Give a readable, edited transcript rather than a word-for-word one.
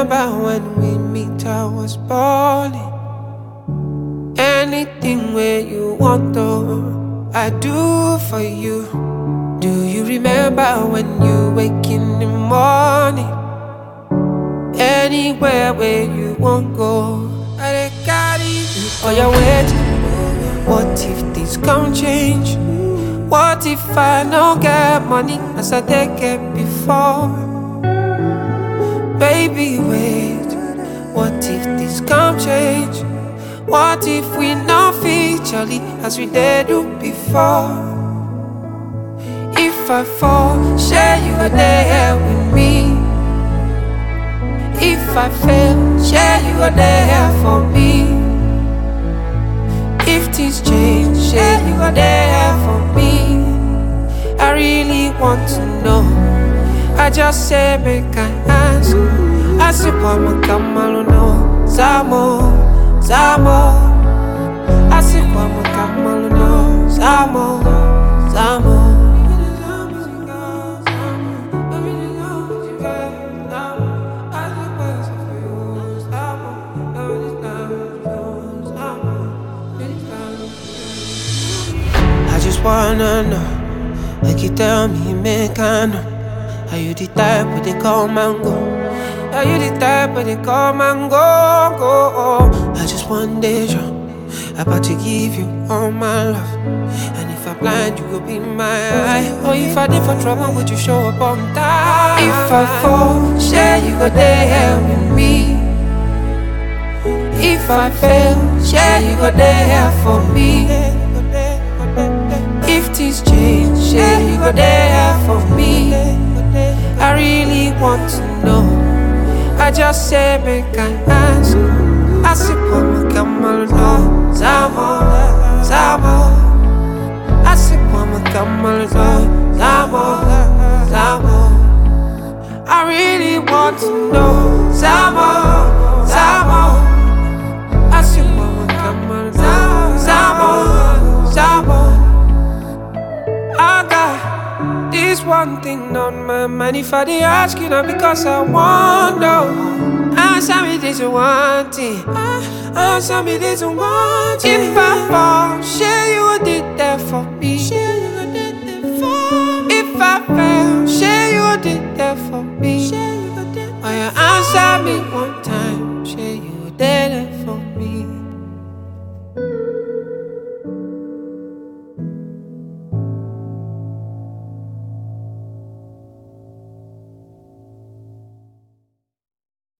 remember when we meet, I was balling. Anything where you want, though, I do for you. Do you remember when you wake in the morning? Anywhere where you won't go, I carry you. Oh, you're waiting. What if things can't change? What if I don't get money as I did get before? Baby, wait. What if this can't change? What if we not featurely as we did do before? If I fall, share you are there with me. If I fail, share you are there for me. If things change, share you are there for me. I really want to know. I just say make I ask. I say Kwama Kamalu no Zamo, Zamo. I say Kwama Kamalu no Zamo, Zamo. I just wanna know, like you tell me, make I know. Are you the type where they come and go? Are you the type where they come and go, go? I just one day sure about to give you all my love. And if I'm blind, you will be my eye. Or if I did for trouble, would you show up on time? If I fall, share you go there with me. If I fail, share you go there for me. If things change, share you go there for me. I really want to know. I just say make I ask. I say Kwama Kamalu no Zamo, Zamo. I say Kwama Kamalu no Zamo, Zamo. I really want to know. Zamo, Zamo. I say Kwama Kamalu no Zamo, Zamo. I got this one thing on my mind. If I did ask you, not because I want no. Answer me this one thing. Answer me this one thing. If I fall, share you did that for me. If I fail, share you did that for me. Oh, you answer me one time.